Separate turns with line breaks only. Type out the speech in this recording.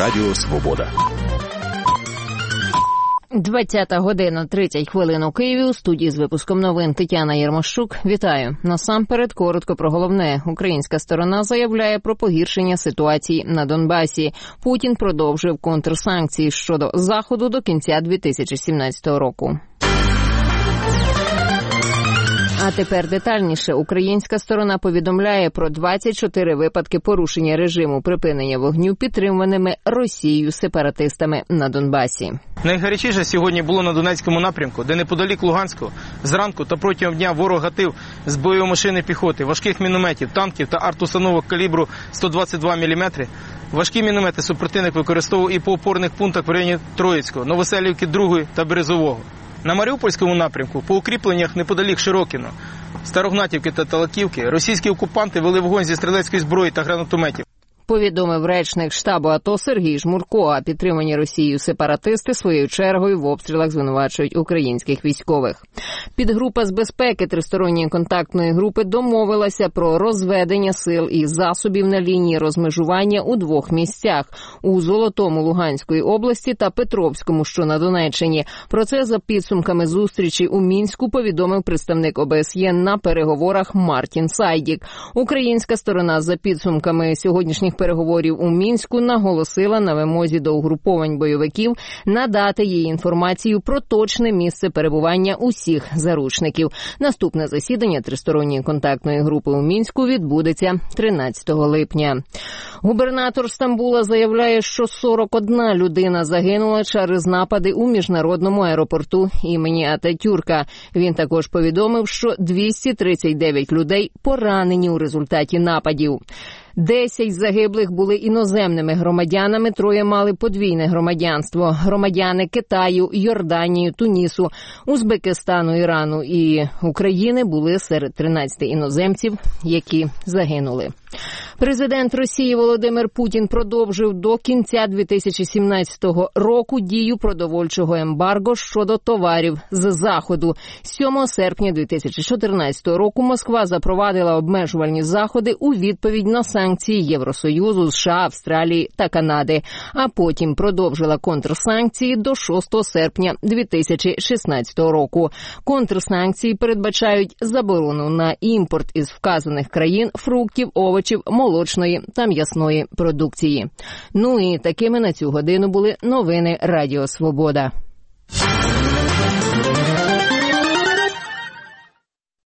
Радіо Свобода.
20 година, 30 хвилин у Києві. У студії з випуском новин Тетяна Єрмощук. Вітаю. Насамперед, коротко про головне. Українська сторона заявляє про погіршення ситуації на Донбасі. Путін продовжив контрсанкції щодо Заходу до кінця 2017 року. А тепер детальніше. Українська сторона повідомляє про 24 випадки порушення режиму припинення вогню підтримуваними Росією сепаратистами на Донбасі.
Найгарячіше сьогодні було на Донецькому напрямку, де неподалік Луганську зранку та протягом дня ворог гатив з бойової машини піхоти, важких мінометів, танків та артустановок калібру 122 мм. Важкі міномети супротивник використовував і по опорних пунктах в районі Троїцького, Новоселівки 2 та Березового. На Маріупольському напрямку, по укріпленнях неподалік Широкіно, Старогнатівки та Талаківки, російські окупанти вели вогонь зі стрілецької зброї та гранатометів.
Повідомив речник штабу АТО Сергій Жмурко, а підтримані Росією сепаратисти своєю чергою в обстрілах звинувачують українських військових. Підгрупа з безпеки тристоронньої контактної групи домовилася про розведення сил і засобів на лінії розмежування у двох місцях – у Золотому Луганської області та Петровському, що на Донеччині. Про це за підсумками зустрічі у Мінську повідомив представник ОБСЄ на переговорах Мартін Сайдік. Українська сторона за підсумками сьогоднішніх переговорів у Мінську наголосила на вимозі до угруповань бойовиків надати їй інформацію про точне місце перебування усіх заручників. Наступне засідання тристоронньої контактної групи у Мінську відбудеться 13 липня. Губернатор Стамбула заявляє, що 41 людина загинула через напади у міжнародному аеропорту імені Ататюрка. Він також повідомив, що 239 людей поранені у результаті нападів. 10 загиблих були іноземними громадянами, 3 мали подвійне громадянство. Громадяни Китаю, Йорданії, Тунісу, Узбекистану, Ірану і України були серед 13 іноземців, які загинули. Президент Росії Володимир Путін продовжив до кінця 2017 року дію продовольчого ембарго щодо товарів з Заходу. 7 серпня 2014 року Москва запровадила обмежувальні заходи у відповідь на санкції Євросоюзу, США, Австралії та Канади, а потім продовжила контрсанкції до 6 серпня 2016 року. Контрсанкції передбачають заборону на імпорт із вказаних країн фруктів, овочів, молочної та м'ясної продукції. Ну і такими на цю годину були новини Радіо Свобода.